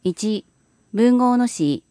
1、文豪の詩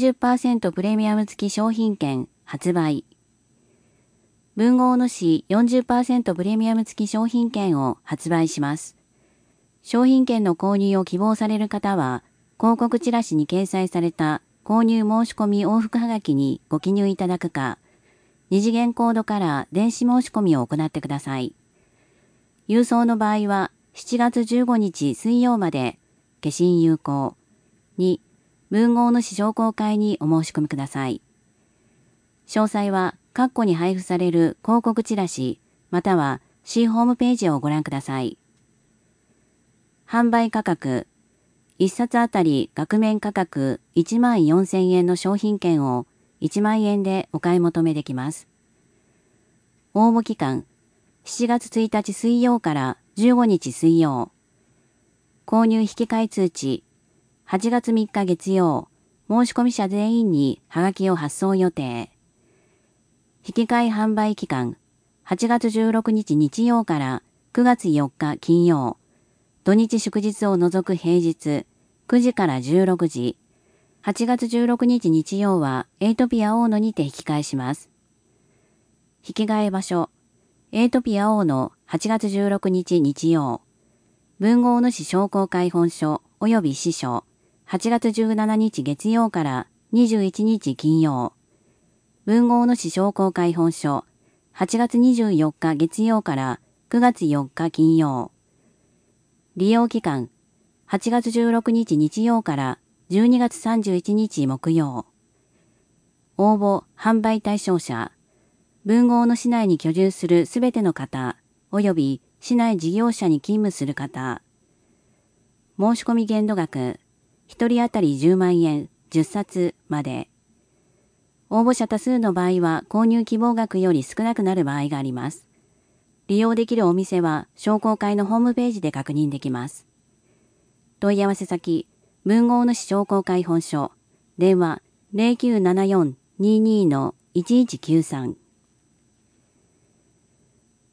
40% プレミアム付き商品券発売。文豪の詩 40% プレミアム付き商品券を発売します。商品券の購入を希望される方は、広告チラシに掲載された購入申し込み往復はがきにご記入いただくか、二次元コードから電子申し込みを行ってください。郵送の場合は7月15日水曜まで消印有効。2、文豪の詩商工会にお申し込みください。詳細は括弧に配布される広告チラシまたは市ホームページをご覧ください。販売価格1冊あたり額面価格14,000円の商品券を1万円でお買い求めできます。応募期間7月1日水曜から15日水曜。購入引換通知8月3日月曜。申し込み者全員にハガキを発送予定。引換販売期間8月16日日曜から9月4日金曜。土日祝日を除く平日9時から16時。8月16日日曜はエイトピア大野にて引き換えします。引き換え場所エイトピア大野8月16日日曜。文豪の詩商工会本所及び支所8月17日月曜から21日金曜。文豪の詩商工会本所8月24日月曜から9月4日金曜。利用期間8月16日日曜から12月31日木曜。応募・販売対象者文豪の市内に居住するすべての方及び市内事業者に勤務する方。申し込み限度額1人当たり10万円10冊まで。応募者多数の場合は購入希望額より少なくなる場合があります。利用できるお店は商工会のホームページで確認できます。問い合わせ先、文豪の市商工会本所、電話 0974-22-1193